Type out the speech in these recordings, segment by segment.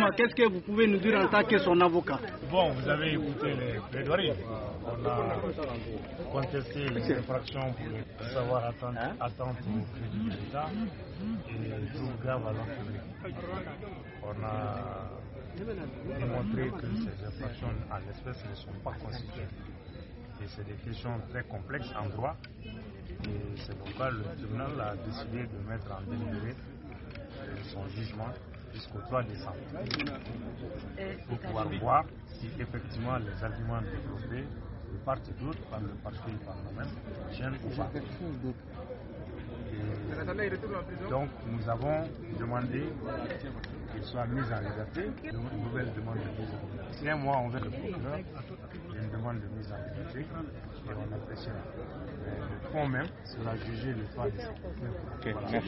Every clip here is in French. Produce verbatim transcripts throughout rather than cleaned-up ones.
Dites-moi, qu'est-ce que vous pouvez nous dire en tant que son avocat? Bon, vous avez écouté les plaidoiries. On a contesté les infractions pour savoir attendre, attendre au crédit de l'État et trouve grave à l'ordre public. On a démontré que ces infractions en l'espèce ne sont pas constituées. Et c'est des questions très complexes en droit. Et c'est pourquoi le tribunal a décidé de mettre en délibéré son jugement jusqu'au trois décembre. Pour pouvoir voir si effectivement les arguments développés de part et d'autre par le parquet et par nous-mêmes tiennent ou pas. Et donc nous avons demandé qu'il soit mis en liberté, une nouvelle demande de mise en liberté. Si un mois on veut le procureur, une demande de mise en liberté et on appréciera. Le fond même sera jugé le trois décembre. Ok, merci.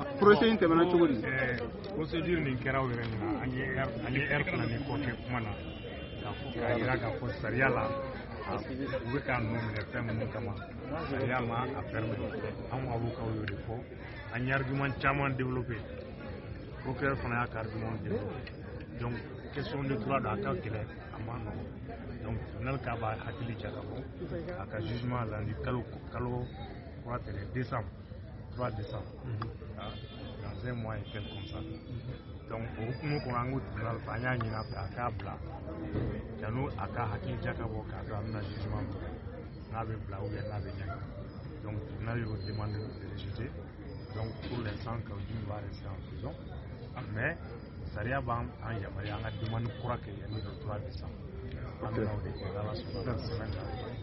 Procédure ni kɛra o yɛrɛ min na an ye ɛri fila ni kɔ kɛ kuma na k'a fɔ k'a jira k'a fɔ sariya la u bɛ k'a nɔ minɛ fɛn minnu kama sariya ma a permet anw avocat y'o de fɔ an ye argument caman développé procureur fana y'a ka argument développé donc question de droit de a ka gɛlɛn a ma nɔgɔn donc tribunal k'a b'a hakili jagabɔ a ka jugement la ni kalo kalo kura tɛrɛ décembre trois décembre dans un mois et quelques comme ça. Donc au hukumu kɔnɔ an ko tribunal fɛ an y'a ɲini a fɛ a k'a bila yanni a ka hakili jagabɔ k'a dɔn a bɛna jugement min kɛ n'a bɛ bila ou bien n'a bɛ ɲɛgɛn. Donc tribunal y'o demande de rejeter. Donc pour l'instant Kaoudim va rester en prison. Mais sariya b'an an yamaruya an ka demande kura kɛ yanni le trois décembre. An bɛna o de kɛ n'Ala sɔnna semaine la.